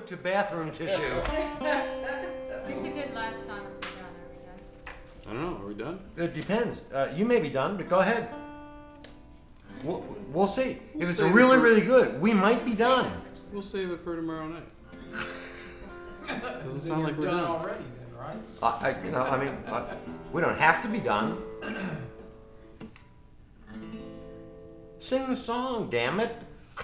allergic to bathroom tissue. Here's a good last song. Are we done? I don't know. Are we done? It depends. You may be done, but go ahead. We'll see. If it's save it really, for- really good, we might be done. We'll save it for tomorrow night. Doesn't Then sound like you're we're done. already, then, right? We don't have to be done. Sing the song, damn it.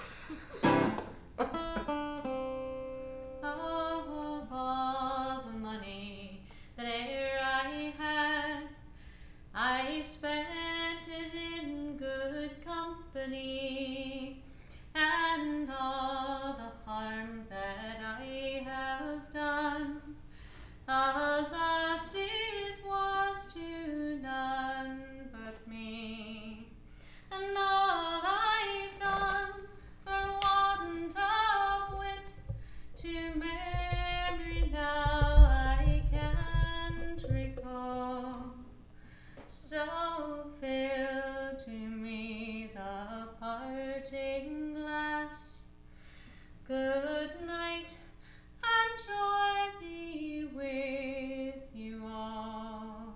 Of all the money that e'er I had, I spent it in good company, and all the harm that I have done, alas, it was to none but me. And all I've done for want of wit to memory now I can't recall. So fill to me the parting glass. Good night and joy be with you all.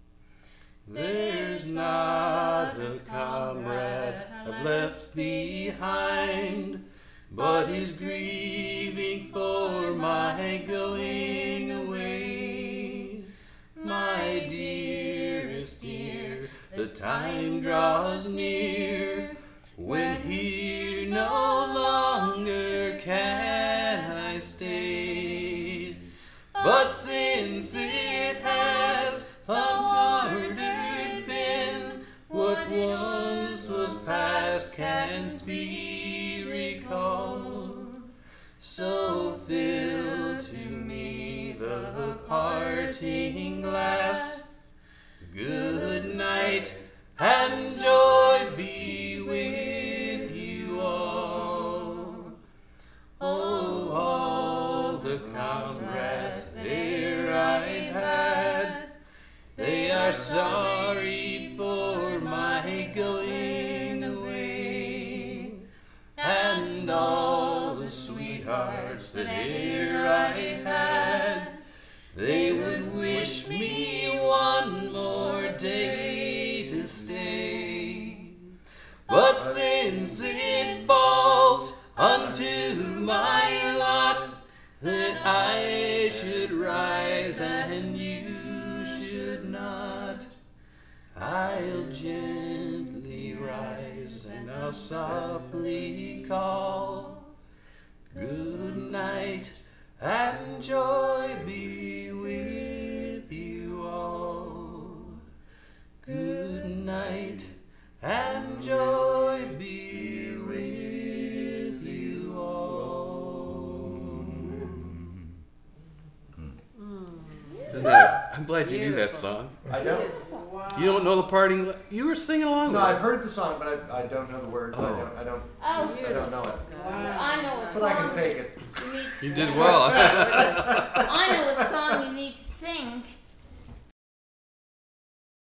There's not a comrade I've left behind, but is grieving for my going away. My dearest dear, the time draws near when here no longer can I stay. But since it has untoward been, what once was past can't be recalled. So fill to me the parting glass. Good night and joy be with you all. Oh, all the comrades there I had, they are sorry for my going away. And all the sweethearts that e'er I had, they would wish me one more day to stay. But since it falls unto my lot that I should rise and you should not, I'll gently rise and I'll softly call. Good night and joy be with you all. Good night and joy be with you all. I'm glad you knew that song. I don't. You don't know the parting. You were singing along No, with I've it. heard the song, but I don't know the words. I don't Oh, know it. I know a But I can song. fake it. You did well.